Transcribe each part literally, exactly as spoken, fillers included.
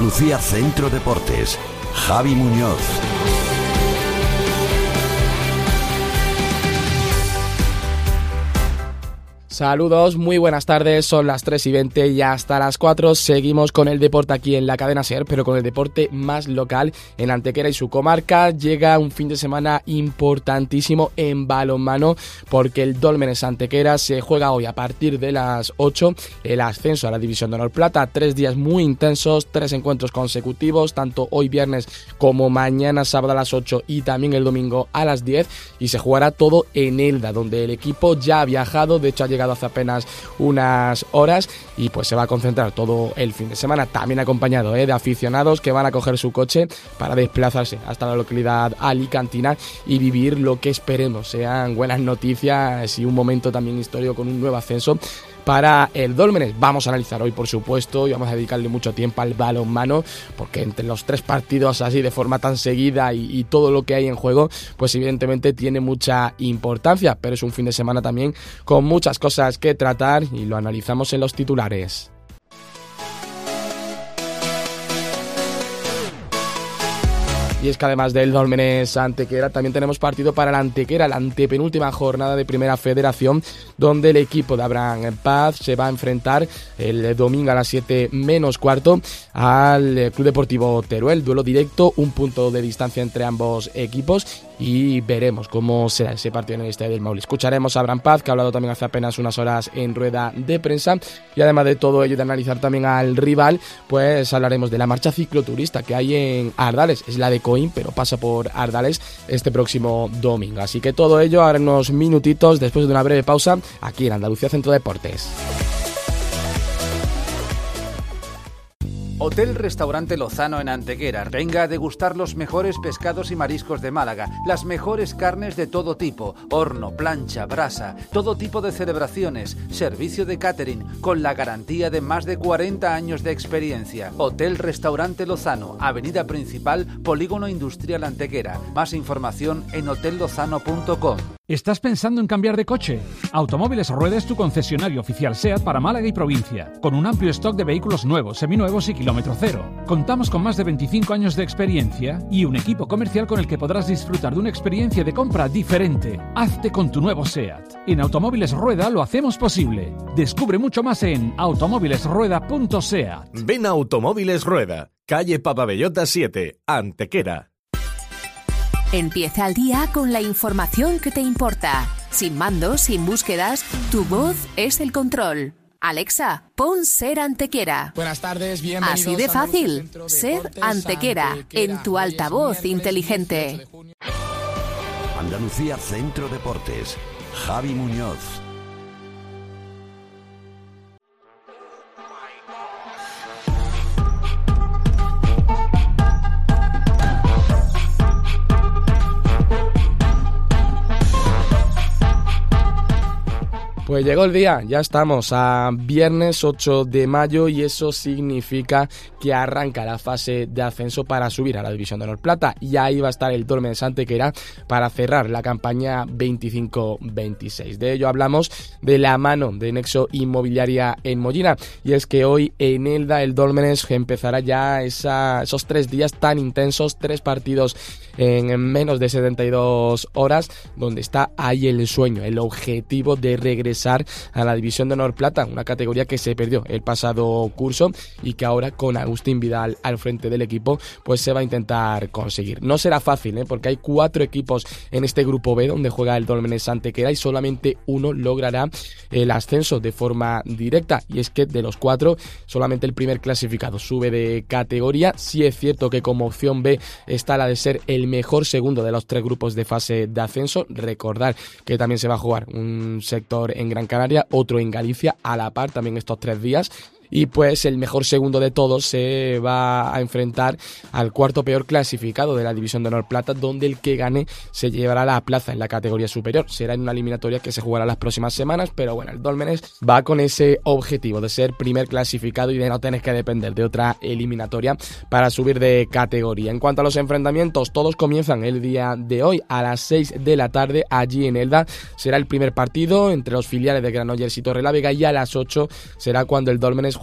Andalucía Centro Deportes. Javi Muñoz. Saludos, muy buenas tardes, son las tres y veinte y hasta las cuatro seguimos con el deporte aquí en la cadena SER, pero con el deporte más local en Antequera y su comarca. Llega un fin de semana importantísimo en balonmano porque el Dólmenes Antequera se juega hoy a partir de las ocho el ascenso a la División de Honor Plata. Tres días muy intensos, tres encuentros consecutivos, tanto hoy viernes como mañana sábado a las ocho y también el domingo a las diez, y se jugará todo en Elda, donde el equipo ya ha viajado, de hecho ha llegado hace apenas unas horas y pues se va a concentrar todo el fin de semana, también acompañado ¿eh? de aficionados que van a coger su coche para desplazarse hasta la localidad alicantina y vivir lo que esperemos sean buenas noticias y un momento también histórico con un nuevo ascenso para el Dólmenes. Vamos a analizar hoy, por supuesto, y vamos a dedicarle mucho tiempo al balonmano, porque entre los tres partidos así de forma tan seguida y, y todo lo que hay en juego, pues evidentemente tiene mucha importancia, pero es un fin de semana también con muchas cosas que tratar y lo analizamos en los titulares. Y es que además del Dólmenes Antequera también tenemos partido para la Antequera, la antepenúltima jornada de Primera Federación, donde el equipo de Abraham Paz se va a enfrentar el domingo a las siete menos cuarto al Club Deportivo Teruel. Duelo directo, un punto de distancia entre ambos equipos, y veremos cómo será ese partido en el Estadio del Maule. Escucharemos a Abraham Paz, que ha hablado también hace apenas unas horas en rueda de prensa, y además de todo ello, de analizar también al rival, pues hablaremos de la marcha cicloturista que hay en Ardales. Es la de Coín, pero pasa por Ardales este próximo domingo. Así que todo ello ahora en unos minutitos, después de una breve pausa, aquí en Andalucía Centro Deportes. Hotel Restaurante Lozano en Antequera. Venga a degustar los mejores pescados y mariscos de Málaga, las mejores carnes de todo tipo, horno, plancha, brasa, todo tipo de celebraciones, servicio de catering, con la garantía de más de cuarenta años de experiencia. Hotel Restaurante Lozano, Avenida Principal, Polígono Industrial Antequera. Más información en hotel lozano punto com. ¿Estás pensando en cambiar de coche? Automóviles Rueda es tu concesionario oficial SEAT para Málaga y provincia, con un amplio stock de vehículos nuevos, seminuevos y kilómetro cero. Contamos con más de veinticinco años de experiencia y un equipo comercial con el que podrás disfrutar de una experiencia de compra diferente. Hazte con tu nuevo SEAT. En Automóviles Rueda lo hacemos posible. Descubre mucho más en automóviles rueda punto seat. Ven a Automóviles Rueda, calle Papabellota siete, Antequera. Empieza el día con la información que te importa. Sin mandos, sin búsquedas, tu voz es el control. Alexa, pon Ser Antequera. Buenas tardes, bienvenidos. Así de fácil, Ser Antequera, en tu altavoz inteligente. Andalucía Centro Deportes. Javi Muñoz. Pues llegó el día, ya estamos a viernes ocho de mayo y eso significa que arranca la fase de ascenso para subir a la División de Honor Plata, y ahí va a estar el Dólmenes Antequera para cerrar la campaña veinticinco veintiséis. De ello hablamos de la mano de Nexo Inmobiliaria en Mollina, y es que hoy en Elda el Dólmenes empezará ya esa, esos tres días tan intensos, tres partidos en menos de setenta y dos horas, donde está ahí el sueño, el objetivo de regresar a la División de Honor Plata, una categoría que se perdió el pasado curso y que ahora con Agustín Vidal al frente del equipo pues se va a intentar conseguir. No será fácil, ¿eh? porque hay cuatro equipos en este grupo B donde juega el Dólmenes Antequera y solamente uno logrará el ascenso de forma directa, y es que de los cuatro solamente el primer clasificado sube de categoría. Sí es cierto que como opción B está la de ser el mejor segundo de los tres grupos de fase de ascenso. Recordar que también se va a jugar un sector en Gran Canaria, otro en Galicia, a la par también estos tres días. Y pues el mejor segundo de todos se va a enfrentar al cuarto peor clasificado de la División de Honor Plata, donde el que gane se llevará la plaza en la categoría superior. Será en una eliminatoria que se jugará las próximas semanas, pero bueno, el Dólmenes va con ese objetivo de ser primer clasificado y de no tener que depender de otra eliminatoria para subir de categoría. En cuanto a los enfrentamientos, todos comienzan el día de hoy a las seis de la tarde allí en Elda. Será el primer partido entre los filiales de Granollers y Torrelavega, y a las ocho será cuando el Dólmenes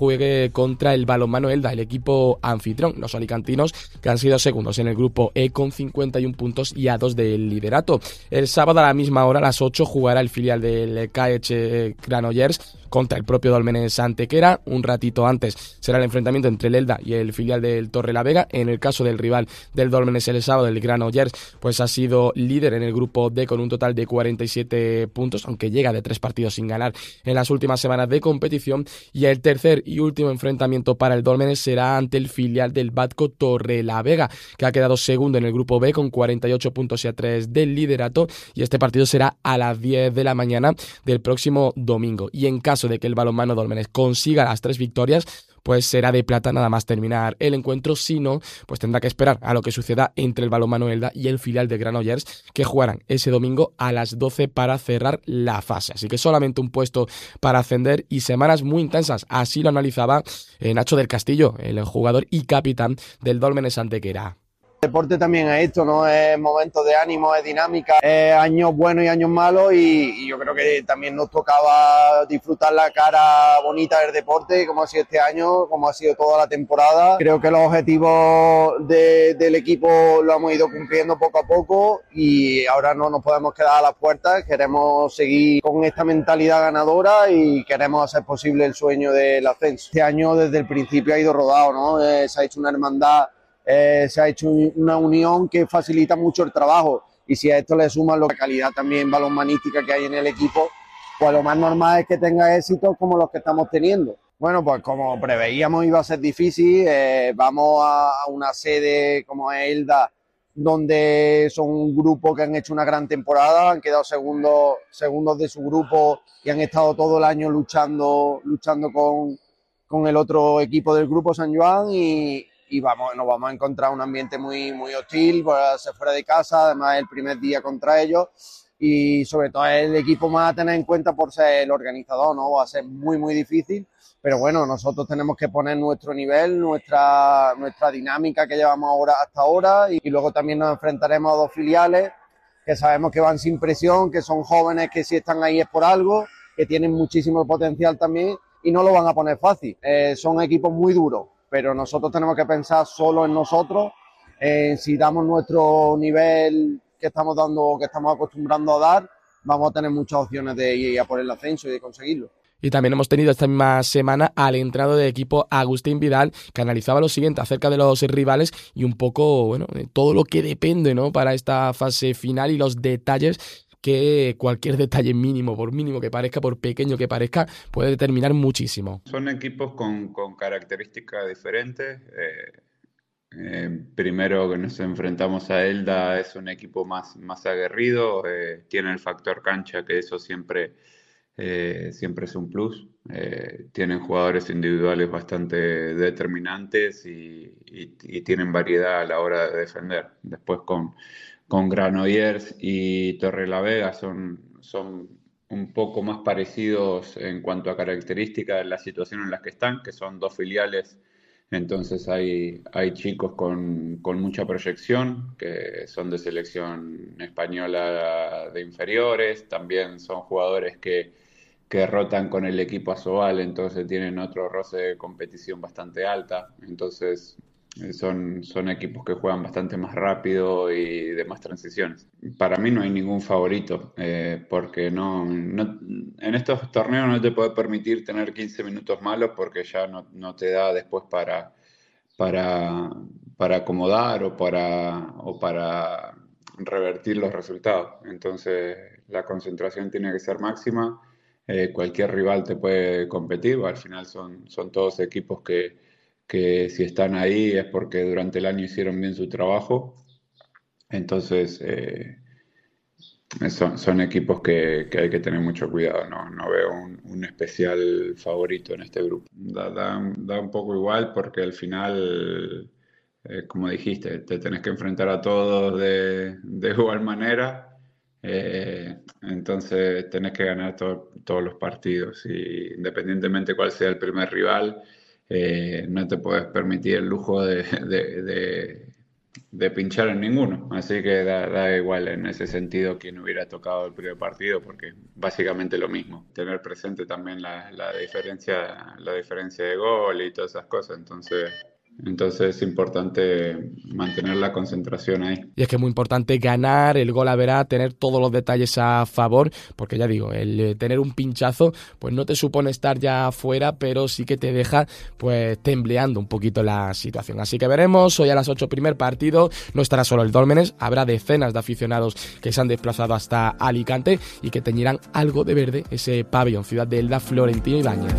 juegue contra el Balonmano Elda, el equipo anfitrión, los alicantinos, que han sido segundos en el grupo E con cincuenta y un puntos y a dos del liderato. El sábado a la misma hora, a las ocho, jugará el filial del K H Granollers contra el propio Dólmenes Antequera. Un ratito antes será el enfrentamiento entre el Elda y el filial del Torrelavega. En el caso del rival del Dólmenes el sábado, el Granollers, pues ha sido líder en el grupo D con un total de cuarenta y siete puntos, aunque llega de tres partidos sin ganar en las últimas semanas de competición. Y el tercer y último enfrentamiento para el Dólmenes será ante el filial del Batco Torrelavega, que ha quedado segundo en el grupo B con cuarenta y ocho puntos y a tres del liderato, y este partido será a las diez de la mañana del próximo domingo. Y en caso de que el Balonmano Dólmenes consiga las tres victorias, pues será de plata nada más terminar el encuentro. Si no, pues tendrá que esperar a lo que suceda entre el Balonmano Elda y el filial de Granollers, que jugarán ese domingo a las doce para cerrar la fase. Así que solamente un puesto para ascender y semanas muy intensas. Así lo analizaba Nacho del Castillo, el jugador y capitán del Dólmenes Antequera. El deporte también es esto, ¿no? Es momentos de ánimo, es dinámica, es años buenos y años malos, y, y yo creo que también nos tocaba disfrutar la cara bonita del deporte, como ha sido este año, como ha sido toda la temporada. Creo que los objetivos de, del equipo lo hemos ido cumpliendo poco a poco y ahora no nos podemos quedar a las puertas. Queremos seguir con esta mentalidad ganadora y queremos hacer posible el sueño del ascenso. Este año desde el principio ha ido rodado, ¿no? Eh, se ha hecho una hermandad. Eh, se ha hecho una unión que facilita mucho el trabajo, y si a esto le suman la calidad también balonmanística que hay en el equipo, pues lo más normal es que tenga éxitos como los que estamos teniendo. Bueno, pues como preveíamos iba a ser difícil. Eh, vamos a, a una sede como es Elda, donde son un grupo que han hecho una gran temporada, han quedado segundos, segundos de su grupo y han estado todo el año luchando, luchando con, con el otro equipo del grupo, San Joan, y y vamos, nos vamos a encontrar un ambiente muy, muy hostil, por ser fuera de casa, además el primer día contra ellos, y sobre todo el equipo más a tener en cuenta por ser el organizador, ¿no? Va a ser muy, muy difícil, pero bueno, nosotros tenemos que poner nuestro nivel, nuestra, nuestra dinámica que llevamos ahora hasta ahora, y, y luego también nos enfrentaremos a dos filiales que sabemos que van sin presión, que son jóvenes que si están ahí es por algo, que tienen muchísimo potencial también y no lo van a poner fácil. Eh, son equipos muy duros, pero nosotros tenemos que pensar solo en nosotros. Eh, si damos nuestro nivel que estamos dando, que estamos acostumbrando a dar, vamos a tener muchas opciones de ir a por el ascenso y de conseguirlo. Y también hemos tenido esta misma semana al entrenador del equipo, Agustín Vidal, que analizaba lo siguiente acerca de los rivales y un poco, bueno, de todo lo que depende, ¿no?, para esta fase final, y los detalles que cualquier detalle mínimo, por mínimo que parezca, por pequeño que parezca, puede determinar muchísimo. Son equipos con, con características diferentes. Eh, eh, primero que nos enfrentamos a Elda, es un equipo más, más aguerrido, eh, tiene el factor cancha, que eso siempre, eh, siempre es un plus. Eh, tienen jugadores individuales bastante determinantes y, y, y tienen variedad a la hora de defender. Después con Con Granollers y Torrelavega son, son un poco más parecidos en cuanto a características de la situación en la que están, que son dos filiales, entonces hay, hay chicos con, con mucha proyección, que son de selección española de inferiores, también son jugadores que, que rotan con el equipo Asobal, entonces tienen otro roce de competición bastante alta, entonces Son, son equipos que juegan bastante más rápido y de más transiciones. Para mí no hay ningún favorito, eh, porque no, no, en estos torneos no te puedes permitir tener quince minutos malos, porque ya no, no te da después para, para, para acomodar o para, o para revertir los resultados. Entonces la concentración tiene que ser máxima. Eh, cualquier rival te puede competir, al final son, son todos equipos que que si están ahí es porque durante el año hicieron bien su trabajo. Entonces, eh, son, son equipos que, que hay que tener mucho cuidado. No, no veo un, un especial favorito en este grupo. Da, da, da un poco igual, porque al final, eh, como dijiste, te tenés que enfrentar a todos de, de igual manera. Eh, entonces, tenés que ganar to, todos los partidos. Y independientemente cuál sea el primer rival, Eh, no te puedes permitir el lujo de, de, de, de pinchar en ninguno, así que da, da igual en ese sentido quién hubiera tocado el primer partido, porque básicamente lo mismo, tener presente también la, la diferencia, la diferencia de gol y todas esas cosas, entonces... Entonces es importante mantener la concentración ahí. Y es que es muy importante ganar, el gol a verá, tener todos los detalles a favor, porque ya digo, el eh, tener un pinchazo pues no te supone estar ya afuera, pero sí que te deja pues tembleando un poquito la situación. Así que veremos, hoy a las ocho primer partido, no estará solo el Dólmenes, habrá decenas de aficionados que se han desplazado hasta Alicante y que teñirán algo de verde ese pabellón Ciudad de Elda Florentino Ibáñez.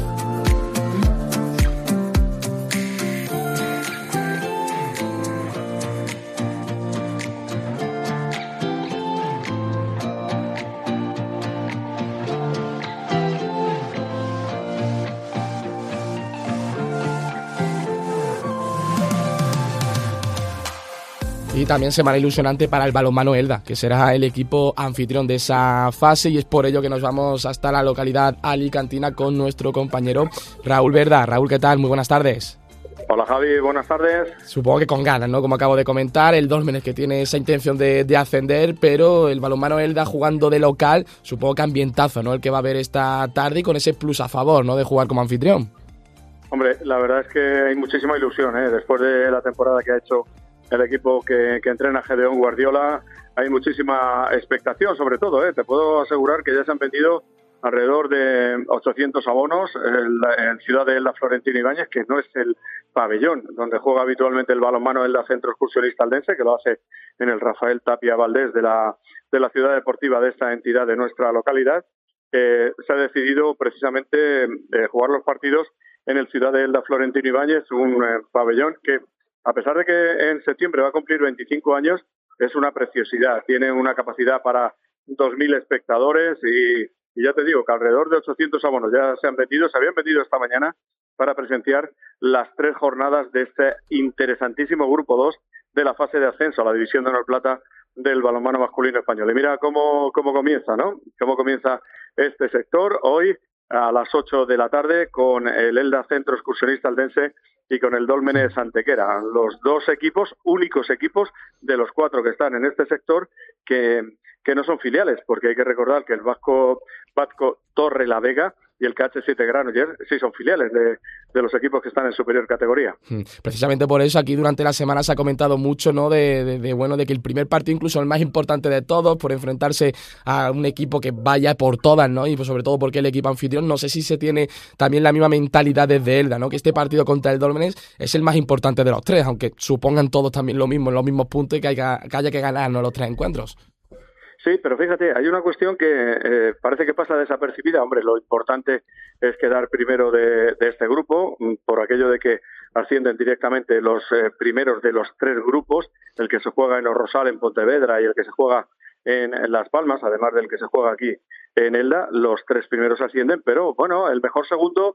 Y también semana ilusionante para el balonmano Elda, que será el equipo anfitrión de esa fase, y es por ello que nos vamos hasta la localidad alicantina con nuestro compañero Raúl Verda. Raúl, ¿qué tal? Muy buenas tardes. Hola Javi, buenas tardes. Supongo que con ganas, ¿no? Como acabo de comentar, el Dólmenes que tiene esa intención de, de ascender, pero el balonmano Elda jugando de local, supongo que ambientazo, ¿no? El que va a haber esta tarde y con ese plus a favor, ¿no? De jugar como anfitrión. Hombre, la verdad es que hay muchísima ilusión, ¿eh? Después de la temporada que ha hecho el equipo que, que entrena Gedeón Guardiola, hay muchísima expectación, sobre todo, ¿eh? Te puedo asegurar que ya se han vendido alrededor de ochocientos abonos en, en Ciudad de Elda Florentino Ibáñez, que no es el pabellón donde juega habitualmente el balonmano Elda Centro Excursionista Eldense, que lo hace en el Rafael Tapia Valdés de la, de la ciudad deportiva de esta entidad de nuestra localidad. Eh, se ha decidido precisamente eh, jugar los partidos en el Ciudad de Elda Florentino Ibáñez, un eh, pabellón que, a pesar de que en septiembre va a cumplir veinticinco años, es una preciosidad. Tiene una capacidad para dos mil espectadores y, y ya te digo que alrededor de ochocientos abonos ya se han vendido, se habían vendido esta mañana para presenciar las tres jornadas de este interesantísimo Grupo dos de la fase de ascenso a la División de Honor Plata del balonmano masculino español. Y mira cómo, cómo comienza, ¿no? Cómo comienza este sector hoy a las ocho de la tarde con el Elda Centro Excursionista Eldense y con el Dólmenes Antequera, los dos equipos, únicos equipos de los cuatro que están en este sector que, que no son filiales, porque hay que recordar que el Vasco Batco Torre la Vega y el K H siete Granollers sí son filiales de, de los equipos que están en superior categoría. Precisamente por eso aquí durante la semana se ha comentado mucho, ¿no? De, de, de bueno de que el primer partido, incluso el más importante de todos, por enfrentarse a un equipo que vaya por todas, ¿no? Y pues sobre todo porque el equipo anfitrión, no sé si se tiene también la misma mentalidad desde Elda, ¿no? Que este partido contra el Dólmenes es el más importante de los tres, aunque supongan todos también lo mismo, en los mismos puntos y que, hay que, que haya que ganar, ¿no? Los tres encuentros. Sí, pero fíjate, hay una cuestión que eh, parece que pasa desapercibida. Hombre, lo importante es quedar primero de, de este grupo, por aquello de que ascienden directamente los eh, primeros de los tres grupos, el que se juega en Orrosal, en Pontevedra, y el que se juega en, en Las Palmas, además del que se juega aquí en Elda. Los tres primeros ascienden, pero bueno, el mejor segundo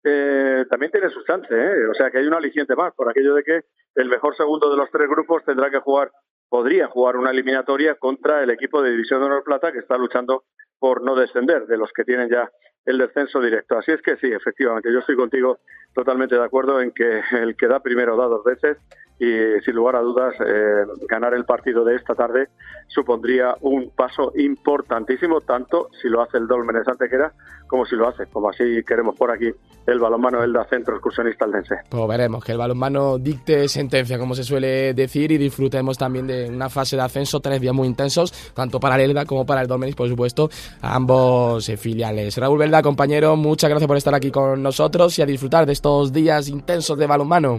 eh, también tiene su chance, ¿eh? O sea que hay un aliciente más, por aquello de que el mejor segundo de los tres grupos tendrá que jugar podría jugar una eliminatoria contra el equipo de División de Honor Plata que está luchando por no descender, de los que tienen ya el descenso directo. Así es que sí, efectivamente, yo estoy contigo totalmente de acuerdo en que el que da primero da dos veces y sin lugar a dudas eh, ganar el partido de esta tarde supondría un paso importantísimo, tanto si lo hace el Dólmenes Antequera como si lo hace, como así queremos por aquí, el balonmano Elda Centro Excursionista Eldense. Pues veremos, que el balonmano dicte sentencia, como se suele decir, y disfrutemos también de una fase de ascenso, tres días muy intensos, tanto para el Elda como para el Dólmenes, por supuesto, a ambos filiales. Raúl Verda, compañero, muchas gracias por estar aquí con nosotros y a disfrutar de estos días intensos de balonmano.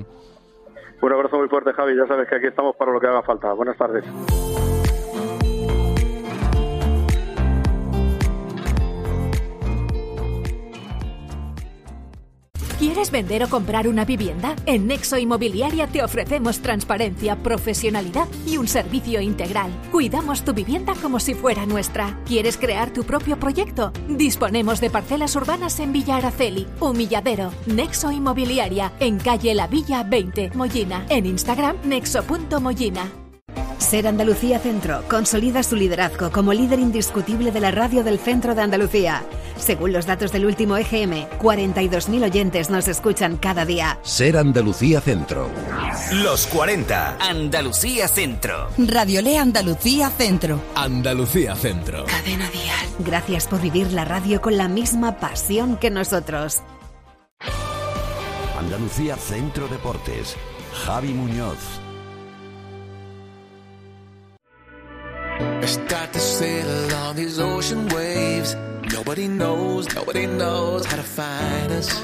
Un abrazo muy fuerte, Javi, ya sabes que aquí estamos para lo que haga falta. Buenas tardes. ¿Quieres vender o comprar una vivienda? En Nexo Inmobiliaria te ofrecemos transparencia, profesionalidad y un servicio integral. Cuidamos tu vivienda como si fuera nuestra. ¿Quieres crear tu propio proyecto? Disponemos de parcelas urbanas en Villa Araceli, Humilladero. Nexo Inmobiliaria, en calle La Villa veinte, Mollina. En Instagram, nexo punto mollina. Ser Andalucía Centro consolida su liderazgo como líder indiscutible de la radio del centro de Andalucía. Según los datos del último E G M, cuarenta y dos mil oyentes nos escuchan cada día. Ser Andalucía Centro. Los cuarenta. Andalucía Centro. Radiolé Andalucía Centro. Andalucía Centro. Cadena Dial. Gracias por vivir la radio con la misma pasión que nosotros. Andalucía Centro Deportes. Javi Muñoz. Start to sail on these ocean waves. Nobody knows, nobody knows how to find us.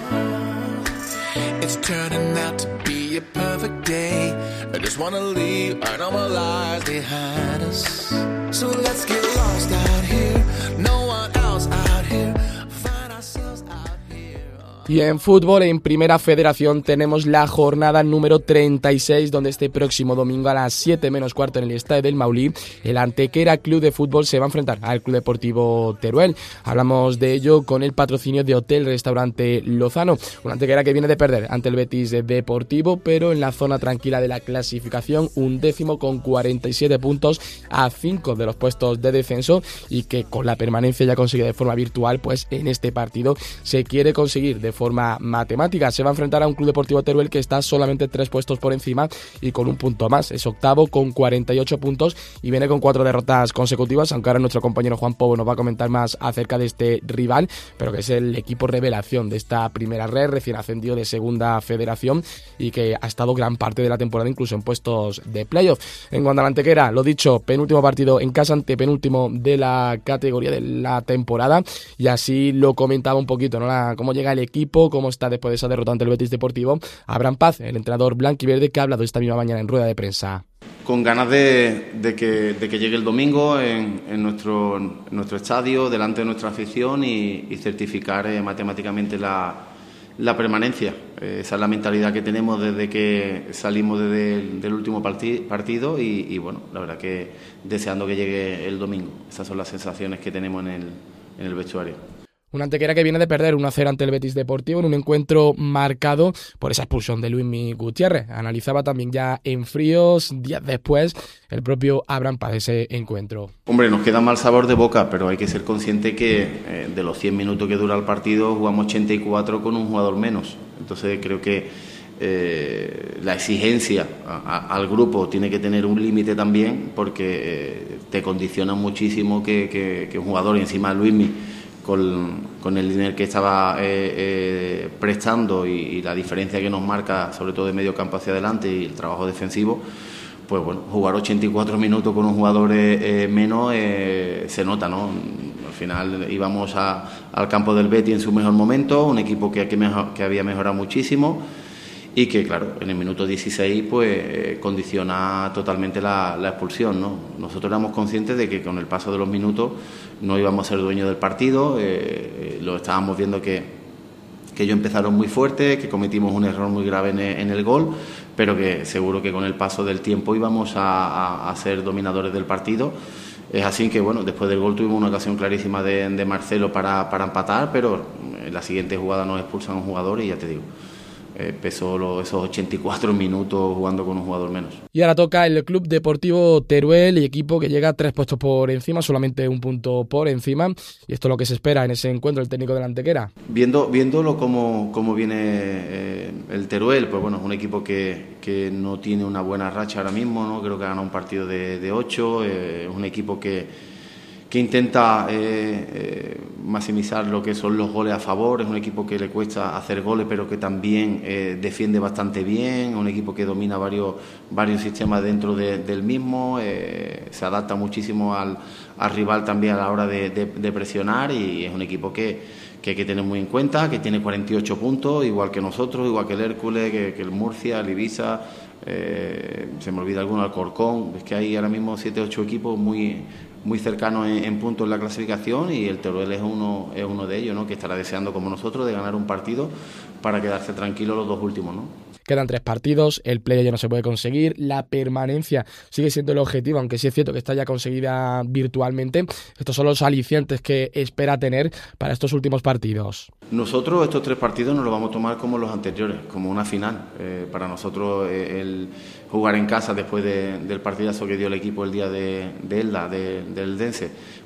It's turning out to be a perfect day. I just wanna leave our normal lives behind us. So let's get lost out here. No one else out here. Find ourselves out here. Y en fútbol, en Primera Federación, tenemos la jornada número treinta y seis, donde este próximo domingo a las siete menos cuarto en el Estadio del Maulí, el Antequera Club de Fútbol se va a enfrentar al Club Deportivo Teruel. Hablamos de ello con el patrocinio de Hotel Restaurante Lozano, un Antequera que viene de perder ante el Betis Deportivo, pero en la zona tranquila de la clasificación, un décimo con cuarenta y siete puntos a cinco de los puestos de descenso, y que con la permanencia ya conseguida de forma virtual, pues en este partido se quiere conseguir de forma matemática. Se va a enfrentar a un Club Deportivo Teruel que está solamente tres puestos por encima y con un punto más. Es octavo con cuarenta y ocho puntos y viene con cuatro derrotas consecutivas, aunque ahora nuestro compañero Juan Pobo nos va a comentar más acerca de este rival, pero que es el equipo revelación de esta primera red, recién ascendido de Segunda Federación y que ha estado gran parte de la temporada incluso en puestos de playoff. En cuanto a la Antequera, lo dicho, penúltimo partido en casa, antepenúltimo de la categoría de la temporada, y así lo comentaba un poquito, ¿no? La, cómo llega el equipo, cómo está después de esa derrota ante el Betis Deportivo. Abraham Paz, el entrenador blanquiverde, que ha hablado esta misma mañana en rueda de prensa. Con ganas de, de, que, de que llegue el domingo en, en, nuestro, en nuestro estadio, delante de nuestra afición y, y certificar eh, matemáticamente la, la permanencia. Eh, esa es la mentalidad que tenemos desde que salimos desde el, del último parti, partido y, y bueno, la verdad que deseando que llegue el domingo. Esas son las sensaciones que tenemos en el, en el vestuario. Una Antequera que viene de perder uno a cero ante el Betis Deportivo en un encuentro marcado por esa expulsión de Luismi Gutiérrez. Analizaba también ya en fríos, días después, el propio Abraham Paz ese encuentro. Hombre, nos queda mal sabor de boca, pero hay que ser consciente que eh, de los cien minutos que dura el partido jugamos ochenta y cuatro con un jugador menos. Entonces creo que eh, la exigencia a, a, al grupo tiene que tener un límite también, porque eh, te condiciona muchísimo que, que, que un jugador, y encima Luismi, Con, con el dinero que estaba eh, eh, prestando y, y la diferencia que nos marca, sobre todo de medio campo hacia adelante y el trabajo defensivo, pues bueno, jugar ochenta y cuatro minutos con un jugador eh, eh, menos eh, se nota, ¿no? Al final íbamos a, al campo del Betis en su mejor momento, un equipo que, que, mejor, que había mejorado muchísimo y que, claro, en el minuto dieciséis pues eh, condiciona totalmente la, la expulsión, ¿no? Nosotros éramos conscientes de que con el paso de los minutos no íbamos a ser dueños del partido, eh, lo estábamos viendo que, que ellos empezaron muy fuerte, que cometimos un error muy grave en el, en el gol, pero que seguro que con el paso del tiempo íbamos a, a, a ser dominadores del partido. Es así que, bueno, después del gol tuvimos una ocasión clarísima de, de Marcelo para, para empatar, pero en la siguiente jugada nos expulsan a un jugador y ya te digo, Eh, pesó lo, esos ochenta y cuatro minutos jugando con un jugador menos. Y ahora toca el Club Deportivo Teruel, y equipo que llega a tres puestos por encima, solamente un punto por encima, y esto es lo que se espera en ese encuentro, el técnico de la Antequera. Viendo, viéndolo cómo, cómo viene eh, el Teruel, pues bueno, es un equipo que, que no tiene una buena racha ahora mismo, ¿no? Creo que ha ganado un partido de, de ocho, eh, es un equipo que que intenta eh, eh, maximizar lo que son los goles a favor, es un equipo que le cuesta hacer goles pero que también eh, defiende bastante bien, un equipo que domina varios, varios sistemas dentro de, del mismo, eh, se adapta muchísimo al, al rival también a la hora de, de, de presionar, y es un equipo que, que hay que tener muy en cuenta, que tiene cuarenta y ocho puntos, igual que nosotros, igual que el Hércules, que, que el Murcia, el Ibiza, eh, se me olvida alguno, Alcorcón, es que hay ahora mismo siete o ocho equipos muy muy cercanos en, en puntos en la clasificación, y el Teruel es uno, es uno de ellos, ¿no? Que estará deseando como nosotros de ganar un partido para quedarse tranquilo los dos últimos, ¿no? Quedan tres partidos, el play ya no se puede conseguir, la permanencia sigue siendo el objetivo, aunque sí es cierto que está ya conseguida virtualmente. Estos son los alicientes que espera tener para estos últimos partidos. Nosotros estos tres partidos nos los vamos a tomar como los anteriores, como una final. Eh, para nosotros eh, el jugar en casa después de, del partidazo que dio el equipo el día de, de Elda, de, del Dense,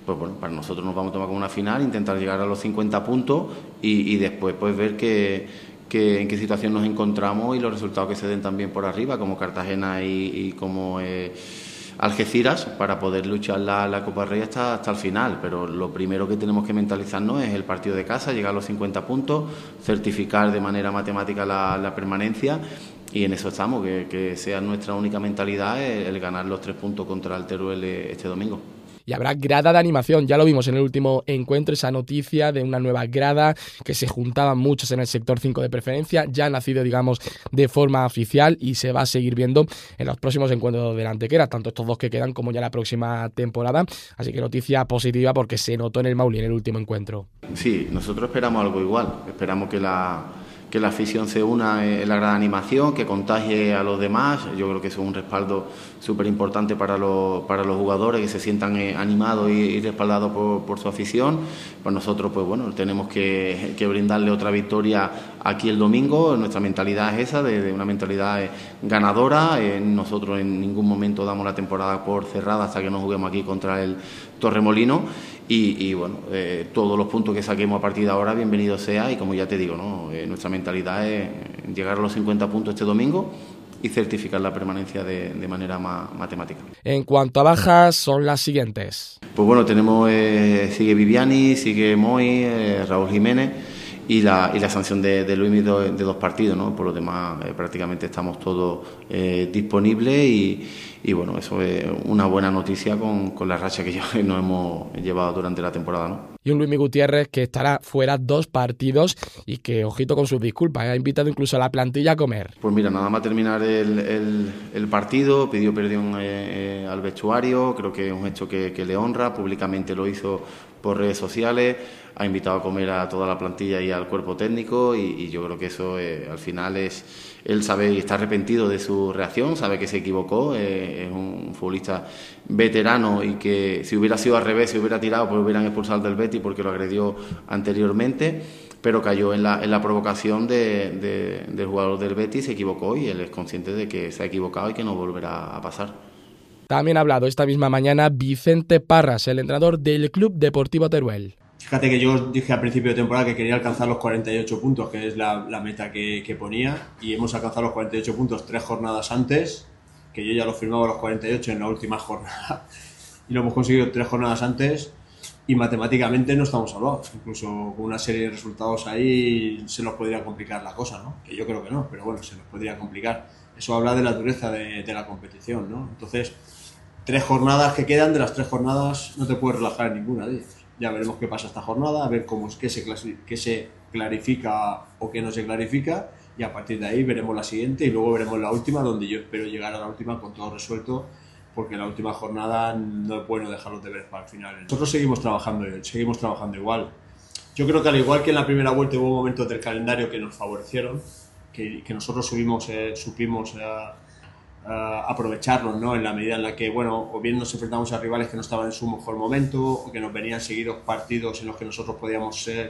pues bueno, para nosotros nos vamos a tomar como una final, intentar llegar a los cincuenta puntos y, y después pues ver que, que en qué situación nos encontramos y los resultados que se den también por arriba, como Cartagena y, y como eh, Algeciras, para poder luchar la, la Copa del Rey hasta, hasta el final. Pero lo primero que tenemos que mentalizarnos es el partido de casa, llegar a los cincuenta puntos, certificar de manera matemática la, la permanencia. Y en eso estamos, que, que sea nuestra única mentalidad el, el ganar los tres puntos contra el Teruel este domingo. Y habrá grada de animación, ya lo vimos en el último encuentro, esa noticia de una nueva grada, que se juntaban muchos en el sector cinco de preferencia, ya ha nacido, digamos, de forma oficial y se va a seguir viendo en los próximos encuentros de Antequera, tanto estos dos que quedan como ya la próxima temporada. Así que noticia positiva porque se notó en el Mauli en el último encuentro. Sí, nosotros esperamos algo igual, esperamos que la... que la afición se una en la gran animación, que contagie a los demás. Yo creo que eso es un respaldo súper importante para los, para los jugadores, que se sientan eh, animados y, y respaldados por, por su afición. Pues nosotros pues bueno, tenemos que, que brindarle otra victoria aquí el domingo. Nuestra mentalidad es esa, de, de una mentalidad eh, ganadora. Eh, nosotros en ningún momento damos la temporada por cerrada hasta que no juguemos aquí contra el Torremolino. Y, y bueno, eh, todos los puntos que saquemos a partir de ahora, bienvenido sea. Y como ya te digo, ¿no? eh, nuestra mentalidad es llegar a los cincuenta puntos este domingo y certificar la permanencia de, de manera ma, matemática. En cuanto a bajas, son las siguientes. Pues bueno, tenemos, eh, sigue Viviani, sigue Moy, eh, Raúl Jiménez y la, y la sanción de, de Luis de, de dos partidos, ¿no? Por lo demás, eh, prácticamente estamos todos eh, disponibles y, y bueno, eso es una buena noticia con, con la racha que ya nos hemos llevado durante la temporada, ¿no? Y un Luismi Gutiérrez que estará fuera dos partidos y que, ojito con sus disculpas, ¿eh? Ha invitado incluso a la plantilla a comer. Pues mira, nada más terminar el, el, el partido, pidió perdón eh, eh, al vestuario, creo que es un hecho que, que le honra, públicamente lo hizo por redes sociales, ha invitado a comer a toda la plantilla y al cuerpo técnico y, y yo creo que eso eh, al final es... Él sabe y está arrepentido de su reacción, sabe que se equivocó, eh, es un futbolista veterano y que si hubiera sido al revés, si hubiera tirado, pues hubieran expulsado del Betis porque lo agredió anteriormente, pero cayó en la, en la provocación de, de, del jugador del Betis, se equivocó y él es consciente de que se ha equivocado y que no volverá a pasar. También ha hablado esta misma mañana Vicente Parras, el entrenador del Club Deportivo Teruel. Fíjate que yo dije al principio de temporada que quería alcanzar los cuarenta y ocho puntos, que es la, la meta que, que ponía, y hemos alcanzado los cuarenta y ocho puntos tres jornadas antes, que yo ya lo firmaba los cuarenta y ocho en la última jornada, y lo hemos conseguido tres jornadas antes, y matemáticamente no estamos salvados. Incluso con una serie de resultados ahí se nos podría complicar la cosa, ¿no? Que yo creo que no, pero bueno, se nos podría complicar. Eso habla de la dureza de, de la competición, ¿no? Entonces, tres jornadas que quedan, de las tres jornadas no te puedes relajar en ninguna de ellas. Ya veremos qué pasa esta jornada, a ver cómo es que se, qué se clarifica o qué no se clarifica, y a partir de ahí veremos la siguiente y luego veremos la última, donde yo espero llegar a la última con todo resuelto, porque la última jornada no es bueno dejar los deberes para el final. Nosotros seguimos trabajando, seguimos trabajando igual. Yo creo que al igual que en la primera vuelta hubo momentos del calendario que nos favorecieron, que, que nosotros subimos, eh, supimos eh, Uh, aprovecharlos, ¿no? En la medida en la que, bueno, o bien nos enfrentamos a rivales que no estaban en su mejor momento, o que nos venían seguidos partidos en los que nosotros podíamos ser,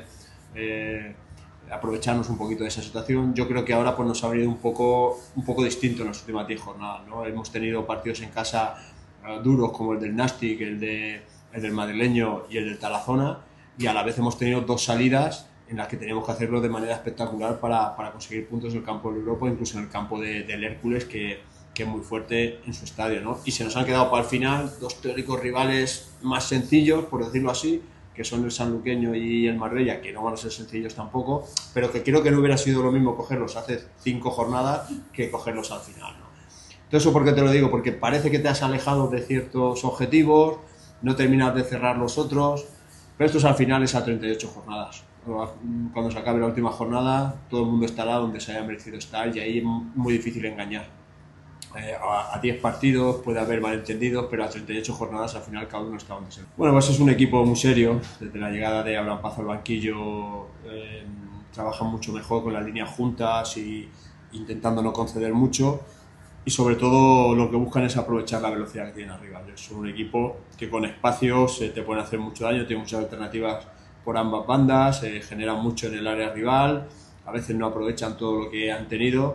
eh, aprovecharnos un poquito de esa situación. Yo creo que ahora pues nos ha venido un poco, un poco distinto en las últimas diez jornadas, ¿no? Hemos tenido partidos en casa uh, duros como el del Nastic, el, de, el del madrileño y el del Tarazona, y a la vez hemos tenido dos salidas en las que teníamos que hacerlo de manera espectacular para, para conseguir puntos en el campo de Europa, incluso en el campo de, del Hércules, que que es muy fuerte en su estadio, ¿no? Y se nos han quedado para el final dos teóricos rivales más sencillos, por decirlo así, que son el sanluqueño y el Marbella, que no van a ser sencillos tampoco, pero que creo que no hubiera sido lo mismo cogerlos hace cinco jornadas que cogerlos al final, ¿no? Entonces, ¿eso por qué te lo digo? Porque parece que te has alejado de ciertos objetivos, no terminas de cerrar los otros, pero esto es al final es a treinta y ocho jornadas. Cuando se acabe la última jornada, todo el mundo estará donde se haya merecido estar y ahí es muy difícil engañar. Eh, a diez partidos puede haber malentendidos, pero a treinta y ocho jornadas al final cada uno está donde se... Bueno, pues es un equipo muy serio. Desde la llegada de Abraham Paz al banquillo eh, trabajan mucho mejor con las líneas juntas y intentando no conceder mucho, y sobre todo lo que buscan es aprovechar la velocidad que tienen arriba. Es un equipo que con espacios eh, te pueden hacer mucho daño, tiene muchas alternativas por ambas bandas, eh, generan mucho en el área rival, a veces no aprovechan todo lo que han tenido.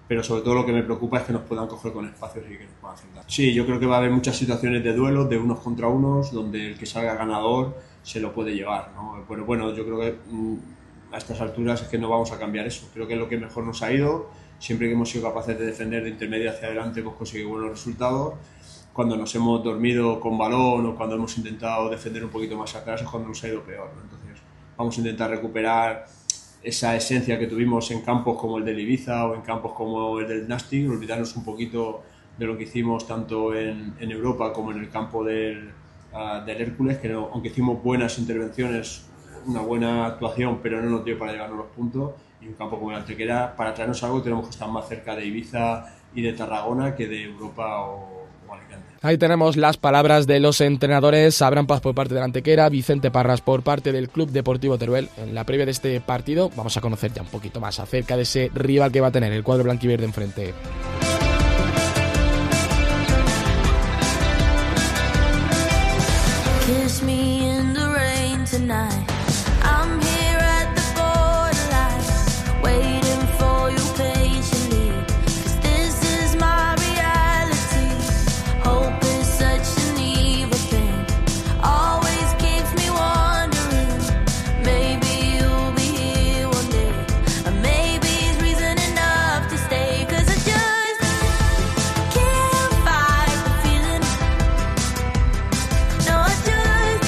pero sobre todo lo que me preocupa es que nos puedan coger con espacios y que nos puedan centrar. Sí, yo creo que va a haber muchas situaciones de duelo, de unos contra unos, donde el que salga ganador se lo puede llevar, ¿no? Pero bueno, yo creo que mmm, a estas alturas es que no vamos a cambiar eso. Creo que es lo que mejor nos ha ido. Siempre que hemos sido capaces de defender de intermedio hacia adelante hemos conseguido buenos resultados. Cuando nos hemos dormido con balón o cuando hemos intentado defender un poquito más atrás es cuando nos ha ido peor, ¿no? Entonces vamos a intentar recuperar esa esencia que tuvimos en campos como el del Ibiza o en campos como el del Nastic, olvidarnos un poquito de lo que hicimos tanto en, en Europa como en el campo del, uh, del Hércules, que no, aunque hicimos buenas intervenciones, una buena actuación, pero no nos dio para llevarnos los puntos, y un campo como el Antequera, para traernos algo tenemos que estar más cerca de Ibiza y de Tarragona que de Europa o Ahí tenemos las palabras de los entrenadores, Abraham Paz por parte del Antequera, Vicente Parras por parte del Club Deportivo Teruel. En la previa de este partido vamos a conocer ya un poquito más acerca de ese rival que va a tener el cuadro blanquiverde enfrente. Kiss me in the rain tonight. I'm here at the borderline, waiting for you patiently. 'Cause this is my reality. Hope is such an evil thing. Always keeps me wondering. Maybe you'll be here one day, or maybe it's reason enough to stay. 'Cause I just can't fight the feeling. No, I just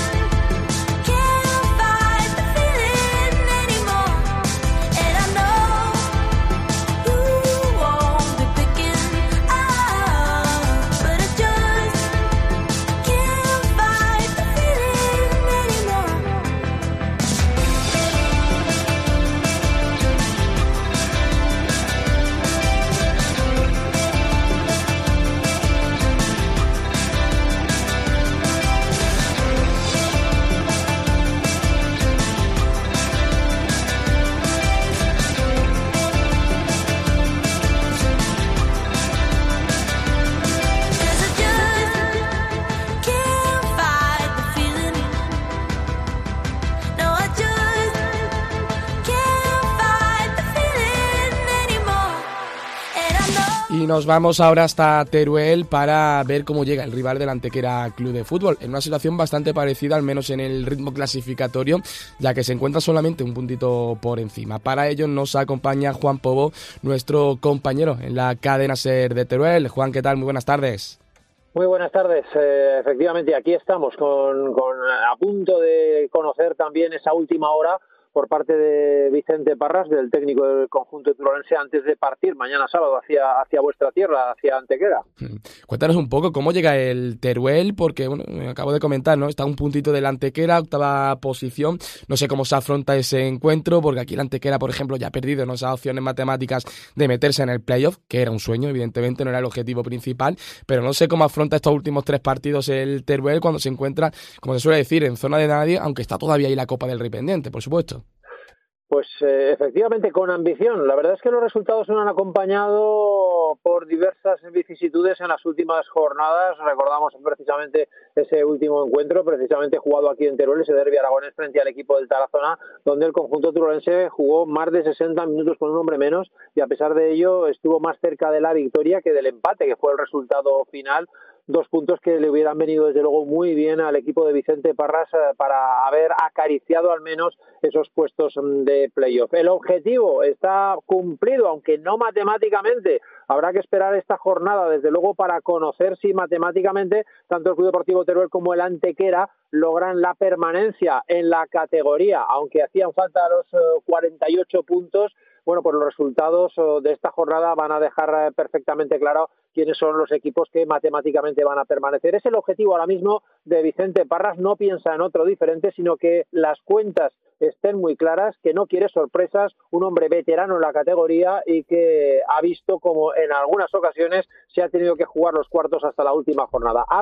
Y nos vamos ahora hasta Teruel para ver cómo llega el rival del Antequera Club de Fútbol, en una situación bastante parecida, al menos en el ritmo clasificatorio, ya que se encuentra solamente un puntito por encima. Para ello nos acompaña Juan Pobo, nuestro compañero en la cadena SER de Teruel. Juan, ¿qué tal? Muy buenas tardes. Muy buenas tardes. Eh, efectivamente, aquí estamos con, con a punto de conocer también esa última hora por parte de Vicente Parras, del técnico del conjunto turolense, antes de partir mañana sábado hacia, hacia vuestra tierra, hacia Antequera. Cuéntanos un poco cómo llega el Teruel, porque bueno, me acabo de comentar, ¿no? Está un puntito del Antequera, octava posición. No sé cómo se afronta ese encuentro, porque aquí el Antequera, por ejemplo, ya ha perdido, ¿no?, esas opciones matemáticas de meterse en el playoff, que era un sueño, evidentemente no era el objetivo principal, pero no sé cómo afronta estos últimos tres partidos el Teruel cuando se encuentra, como se suele decir, en zona de nadie, aunque está todavía ahí la Copa del Rey pendiente, por supuesto. Pues eh, efectivamente con ambición. La verdad es que los resultados se han acompañado por diversas vicisitudes en las últimas jornadas. Recordamos precisamente ese último encuentro, precisamente jugado aquí en Teruel, ese derbi aragonés frente al equipo del Tarazona, donde el conjunto turolense jugó más de sesenta minutos con un hombre menos y a pesar de ello estuvo más cerca de la victoria que del empate, que fue el resultado final. Dos puntos que le hubieran venido desde luego muy bien al equipo de Vicente Parras para haber acariciado al menos esos puestos de playoff. El objetivo está cumplido, aunque no matemáticamente. Habrá que esperar esta jornada, desde luego, para conocer si matemáticamente tanto el Club Deportivo Teruel como el Antequera logran la permanencia en la categoría, aunque hacían falta los cuarenta y ocho puntos. Bueno, pues los resultados de esta jornada van a dejar perfectamente claro quiénes son los equipos que matemáticamente van a permanecer. Es el objetivo ahora mismo de Vicente Parras, no piensa en otro diferente, sino que las cuentas estén muy claras, que no quiere sorpresas, un hombre veterano en la categoría y que ha visto como en algunas ocasiones se ha tenido que jugar los cuartos hasta la última jornada. Algo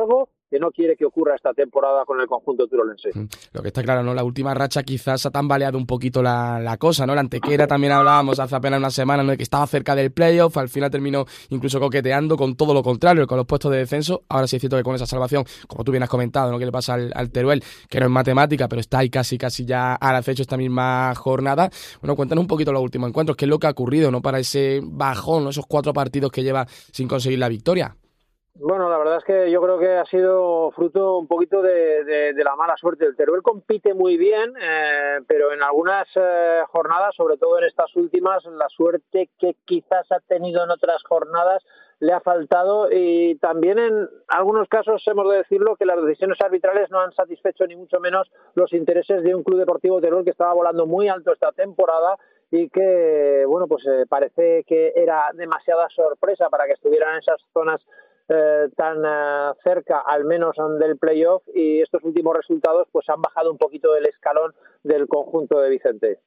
que no quiere que ocurra esta temporada con el conjunto turolense. Lo que está claro, ¿no? La última racha quizás ha tambaleado un poquito la, la cosa, ¿no? La Antequera también hablábamos hace apenas una semana, ¿no? De que estaba cerca del playoff, al final terminó incluso coqueteando con todo lo contrario, con los puestos de descenso. Ahora sí es cierto que con esa salvación, como tú bien has comentado, ¿no? Que le pasa al, al Teruel, que no es matemática, pero está ahí casi casi ya al acecho esta misma jornada. Bueno, cuéntanos un poquito los últimos encuentros, qué es lo que ha ocurrido, ¿no? Para ese bajón, ¿no? Esos cuatro partidos que lleva sin conseguir la victoria. Bueno, la verdad es que yo creo que ha sido fruto un poquito de, de, de la mala suerte. El Teruel compite muy bien, eh, pero en algunas eh, jornadas, sobre todo en estas últimas, la suerte que quizás ha tenido en otras jornadas le ha faltado, y también en algunos casos hemos de decirlo que las decisiones arbitrales no han satisfecho ni mucho menos los intereses de un Club Deportivo Teruel que estaba volando muy alto esta temporada y que, bueno, pues eh, parece que era demasiada sorpresa para que estuvieran en esas zonas Eh, tan eh, cerca al menos del playoff, y estos últimos resultados pues han bajado un poquito el escalón del conjunto de Vicente.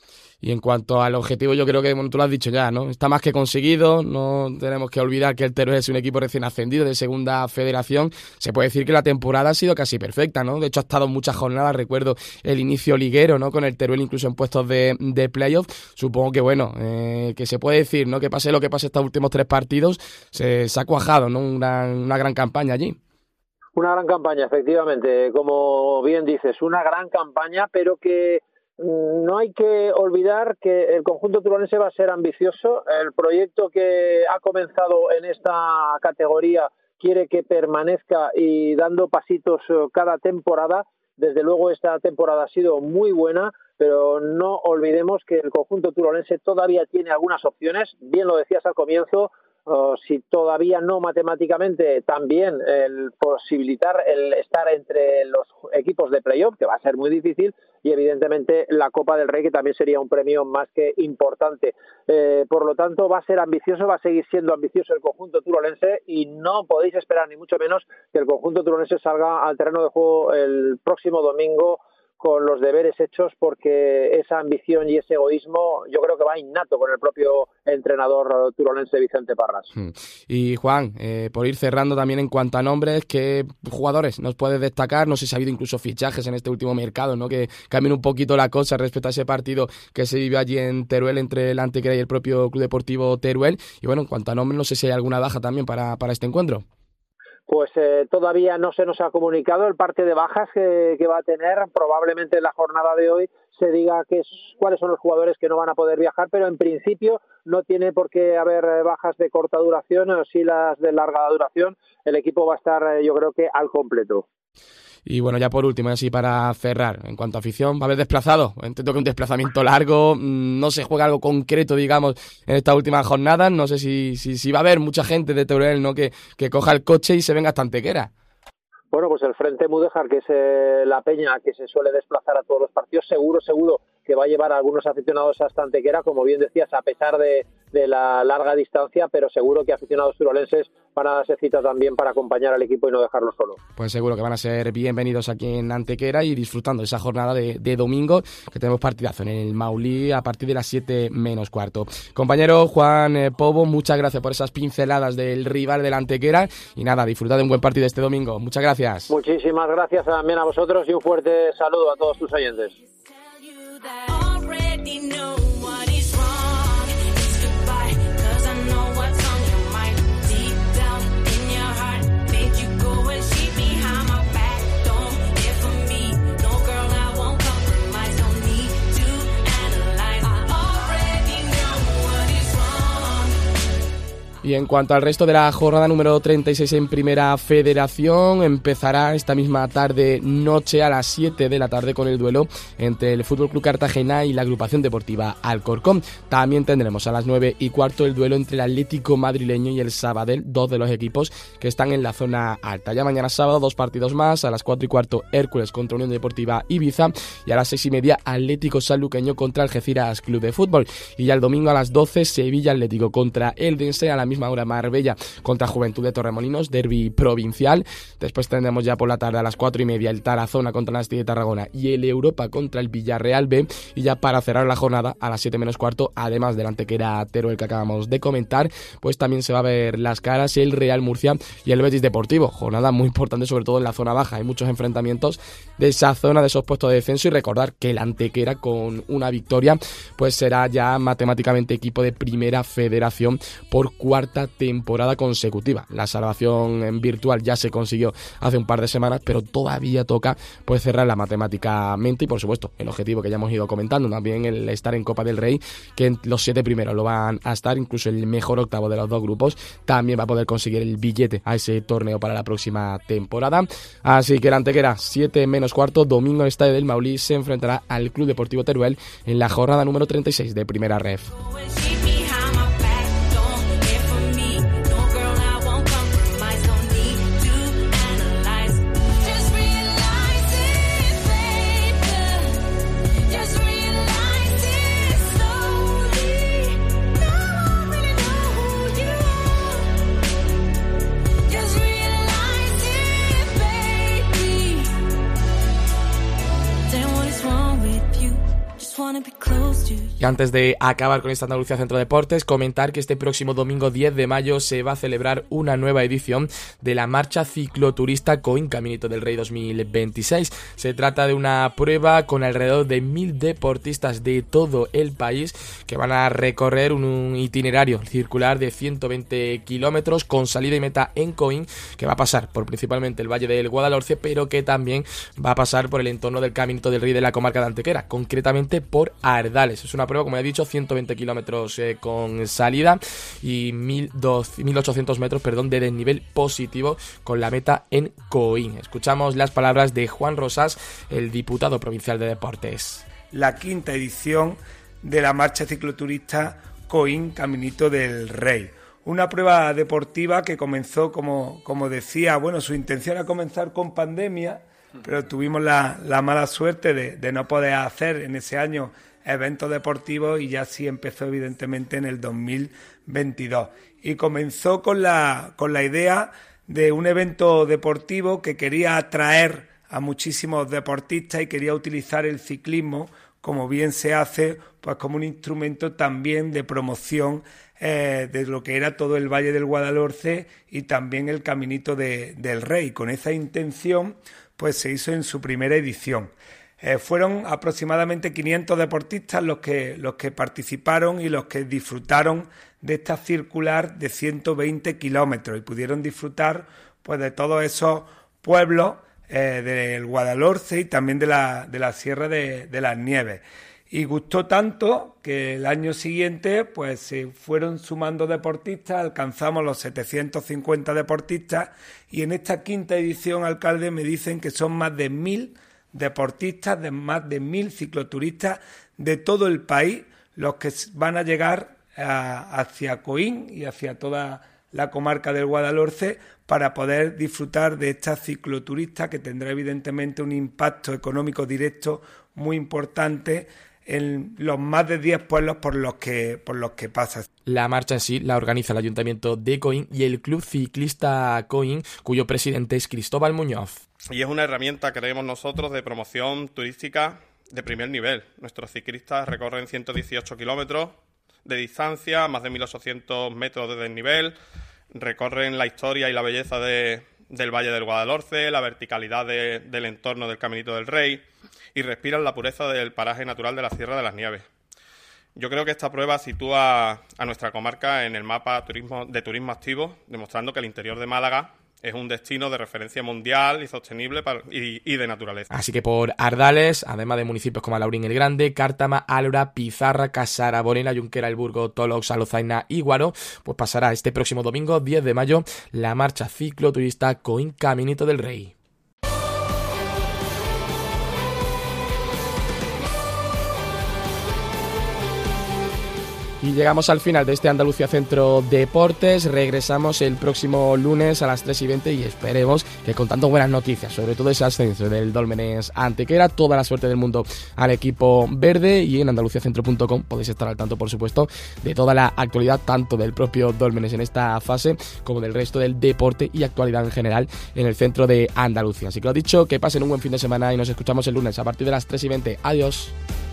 Y en cuanto al objetivo, yo creo que, bueno, tú lo has dicho ya, ¿no? Está más que conseguido, no tenemos que olvidar que el Teruel es un equipo recién ascendido de segunda federación. Se puede decir que la temporada ha sido casi perfecta, ¿no? De hecho, ha estado muchas jornadas, recuerdo el inicio liguero, ¿no? Con el Teruel incluso en puestos de, de playoff. Supongo que, bueno, eh, que se puede decir, ¿no? Que pase lo que pase estos últimos tres partidos, se, se ha cuajado, ¿no? Una, una gran campaña allí. Una gran campaña, efectivamente, como bien dices, una gran campaña, pero que no hay que olvidar que el conjunto turolense va a ser ambicioso. El proyecto que ha comenzado en esta categoría quiere que permanezca y dando pasitos cada temporada. Desde luego esta temporada ha sido muy buena, pero no olvidemos que el conjunto turolense todavía tiene algunas opciones. Bien lo decías al comienzo, Uh, si todavía no matemáticamente, también el posibilitar el estar entre los equipos de playoff, que va a ser muy difícil, y evidentemente la Copa del Rey, que también sería un premio más que importante. Eh, por lo tanto, va a ser ambicioso, va a seguir siendo ambicioso el conjunto turolense, y no podéis esperar ni mucho menos que el conjunto turolense salga al terreno de juego el próximo domingo con los deberes hechos, porque esa ambición y ese egoísmo yo creo que va innato con el propio entrenador turolense Vicente Parras. Y Juan, eh, por ir cerrando también en cuanto a nombres, ¿qué jugadores nos puedes destacar? No sé si ha habido incluso fichajes en este último mercado, ¿no? Que cambien un poquito la cosa respecto a ese partido que se vivió allí en Teruel entre el Antequera y el propio Club Deportivo Teruel. Y bueno, en cuanto a nombres, no sé si hay alguna baja también para, para este encuentro. Pues eh, todavía no se nos ha comunicado el parte de bajas que, que va a tener. Probablemente en la jornada de hoy se diga que es, cuáles son los jugadores que no van a poder viajar, pero en principio no tiene por qué haber bajas de corta duración, o sí las de larga duración. El equipo va a estar, eh, yo creo que al completo. Y bueno, ya por último, así para cerrar, en cuanto a afición, ¿va a haber desplazado? Entiendo que un desplazamiento largo, no se juega algo concreto, digamos, en estas últimas jornadas. No sé si, si, si va a haber mucha gente de Teruel, ¿no? Que, que coja el coche y se venga hasta Antequera. Bueno, pues el Frente Mudéjar, que es eh, la peña que se suele desplazar a todos los partidos, seguro, seguro que va a llevar a algunos aficionados hasta Antequera, como bien decías, a pesar de, de la larga distancia, pero seguro que aficionados turolenses van a darse cita también para acompañar al equipo y no dejarlo solo. Pues seguro que van a ser bienvenidos aquí en Antequera y disfrutando de esa jornada de, de domingo, que tenemos partidazo en el Maulí a partir de las siete menos cuarto. Compañero Juan eh, Pobo, muchas gracias por esas pinceladas del rival de la Antequera, y nada, disfrutad de un buen partido este domingo. Muchas gracias. Muchísimas gracias también a vosotros y un fuerte saludo a todos tus oyentes. Y en cuanto al resto de la jornada número treinta y seis en Primera Federación, empezará esta misma tarde noche a las siete de la tarde con el duelo entre el Fútbol Club Cartagena y la Agrupación Deportiva Alcorcón. También tendremos a las nueve y cuarto el duelo entre el Atlético Madrileño y el Sabadell, dos de los equipos que están en la zona alta. Ya mañana sábado dos partidos más, a las cuatro y cuarto Hércules contra Unión Deportiva Ibiza, y a las seis y media Atlético Sanluqueño contra Algeciras Club de Fútbol. Y ya el domingo a las doce Sevilla Atlético contra Eldense a la misma misma hora Marbella contra Juventud de Torremolinos, derbi provincial. Después tendremos ya por la tarde a las cuatro y media el Tarazona contra la Nasti de Tarragona y el Europa contra el Villarreal B. Y ya para cerrar la jornada a las siete menos cuarto, además del Antequera Teruel que acabamos de comentar, pues también se va a ver las caras el Real Murcia y el Betis Deportivo. Jornada muy importante, sobre todo en la zona baja. Hay muchos enfrentamientos de esa zona, de esos puestos de descenso, y recordar que el Antequera con una victoria pues será ya matemáticamente equipo de Primera Federación por cuarta temporada consecutiva. La salvación en virtual ya se consiguió hace un par de semanas, pero todavía toca pues cerrarla matemáticamente y por supuesto el objetivo que ya hemos ido comentando, también el estar en Copa del Rey, que en los siete primeros lo van a estar, incluso el mejor octavo de los dos grupos también va a poder conseguir el billete a ese torneo para la próxima temporada. Así que el Antequera, siete menos cuarto, domingo en el Estadio del Maulí, se enfrentará al Club Deportivo Teruel en la jornada número treinta y seis de Primera Ref. Y antes de acabar con esta Andalucía Centro Deportes, comentar que este próximo domingo diez de mayo se va a celebrar una nueva edición de la marcha cicloturista Coín Caminito del Rey dos mil veintiséis. Se trata de una prueba con alrededor de mil deportistas de todo el país que van a recorrer un itinerario circular de ciento veinte kilómetros con salida y meta en Coín, que va a pasar por principalmente el Valle del Guadalhorce, pero que también va a pasar por el entorno del Caminito del Rey de la comarca de Antequera, concretamente por Ardales. Es una prueba, como he dicho, ciento veinte kilómetros eh, con salida y mil ochocientos metros perdón, de desnivel positivo con la meta en Coín. Escuchamos las palabras de Juan Rosas, el diputado provincial de Deportes. La quinta edición de la marcha cicloturista Coín Caminito del Rey. Una prueba deportiva que comenzó, como, como decía, bueno, su intención era comenzar con pandemia, pero tuvimos la, la mala suerte de, de no poder hacer en ese año eventos deportivos y ya sí empezó evidentemente en el dos mil veintidós. Y comenzó con la, con la idea de un evento deportivo que quería atraer a muchísimos deportistas y quería utilizar el ciclismo, como bien se hace, pues como un instrumento también de promoción eh, de lo que era todo el Valle del Guadalhorce y también el Caminito de, del Rey. Con esa intención pues se hizo en su primera edición. Eh, fueron aproximadamente quinientos deportistas los que, los que participaron y los que disfrutaron de esta circular de ciento veinte kilómetros y pudieron disfrutar pues de todos esos pueblos eh, del Guadalhorce y también de la, de la Sierra de, de las Nieves. Y gustó tanto que el año siguiente pues se fueron sumando deportistas, alcanzamos los setecientos cincuenta deportistas y en esta quinta edición, alcalde, me dicen que son más de mil deportistas, de más de mil cicloturistas de todo el país los que van a llegar a, hacia Coín y hacia toda la comarca del Guadalhorce para poder disfrutar de esta cicloturista que tendrá evidentemente un impacto económico directo muy importante en los más de diez pueblos por los que por los que pasa. La marcha en sí la organiza el Ayuntamiento de Coín y el Club Ciclista Coín, cuyo presidente es Cristóbal Muñoz. Y es una herramienta, creemos nosotros, de promoción turística de primer nivel. Nuestros ciclistas recorren ciento dieciocho kilómetros de distancia, más de mil ochocientos metros de desnivel, recorren la historia y la belleza de, del Valle del Guadalhorce, la verticalidad de, del entorno del Caminito del Rey y respiran la pureza del paraje natural de la Sierra de las Nieves. Yo creo que esta prueba sitúa a nuestra comarca en el mapa turismo, de turismo activo, demostrando que el interior de Málaga es un destino de referencia mundial y sostenible para, y, y de naturaleza. Así que por Ardales, además de municipios como Alaurín el Grande, Cártama, Álora, Pizarra, Casara, Borena, Junquera, El Burgo, Tolox, Alozaina y Guaro, pues pasará este próximo domingo diez de mayo la marcha cicloturista Coín Caminito del Rey. Y llegamos al final de este Andalucía Centro Deportes. Regresamos el próximo lunes a las tres y veinte y esperemos que contando buenas noticias, sobre todo ese ascenso del Dólmenes Antequera. Toda la suerte del mundo al equipo verde, y en andalucía centro punto com podéis estar al tanto, por supuesto, de toda la actualidad, tanto del propio Dólmenes en esta fase como del resto del deporte y actualidad en general en el centro de Andalucía. Así que lo dicho, que pasen un buen fin de semana y nos escuchamos el lunes a partir de las tres y veinte. Adiós.